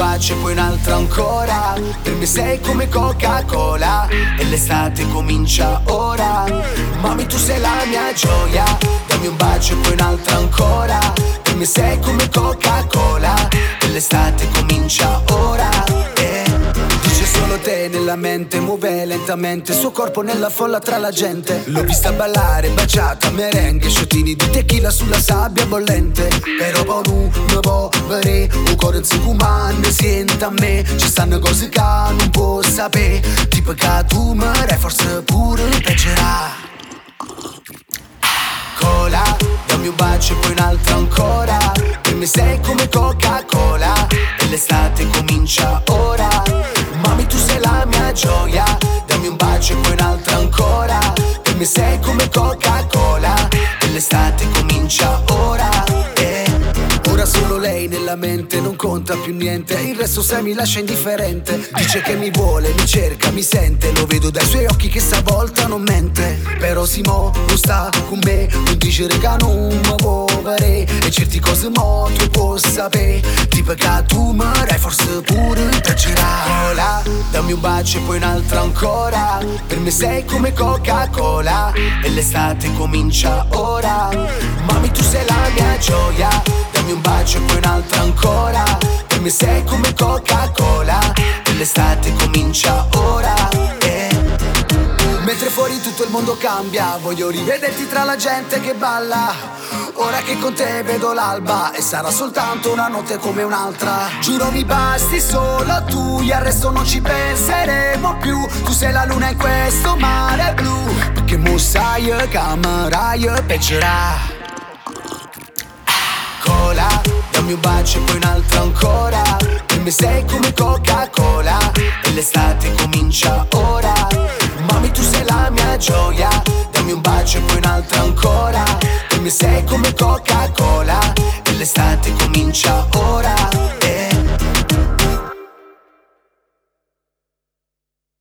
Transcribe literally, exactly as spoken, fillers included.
bacio e poi un'altra ancora. Per me sei come Coca-Cola e l'estate comincia ora. Mami, tu sei la mia gioia, dammi un bacio e poi un'altra ancora. Per me sei come Coca-Cola e l'estate comincia ora. eh. Dice solo te nella mente, muove lentamente il suo corpo nella folla tra la gente. L'ho vista ballare, baciata, merengue, sciottini di tequila sulla sabbia bollente. Però poi non mi può vedere, un cuore in sicumane sente a me. Ci stanno cose che non può sapere, tipo che tu mi dai forse pure peggerà. Cola, dammi un bacio e poi un'altra ancora. Per me sei come Coca-Cola e l'estate comincia ora. Mami, tu sei la mia gioia, dammi un bacio e poi un'altra ancora. Per me sei come Coca-Cola e l'estate comincia ora. eh. Ora solo lei nella mente, non conta più niente, il resto se mi lascia indifferente. Dice che mi vuole, mi cerca, mi sente, lo vedo dai suoi occhi che stavolta non mente. Però si mo, non sta con me, non dice che non mi può vedere. E certe cose mo tu puoi sapere, tipo che tu mi dai forse pure piacerà. Cola, dammi un bacio e poi un'altra ancora. Per me sei come Coca-Cola e l'estate comincia ora. Mami, tu sei la mia gioia, dammi un bacio e poi un'altra ancora. Per me sei come Coca-Cola e l'estate comincia ora. eh. Mentre fuori tutto il mondo cambia, voglio rivederti tra la gente che balla. Ora che con te vedo l'alba e sarà soltanto una notte come un'altra. Giuro mi basti solo tu, al resto non ci penseremo più. Tu sei la luna in questo mare blu, perché mo sai che amarai peggerà. Cola, dammi un bacio e poi un'altra ancora. Per me sei come Coca-Cola e l'estate comincia ora. Mami, tu sei la mia gioia, dammi un bacio e poi un'altra ancora. Per me sei come Coca-Cola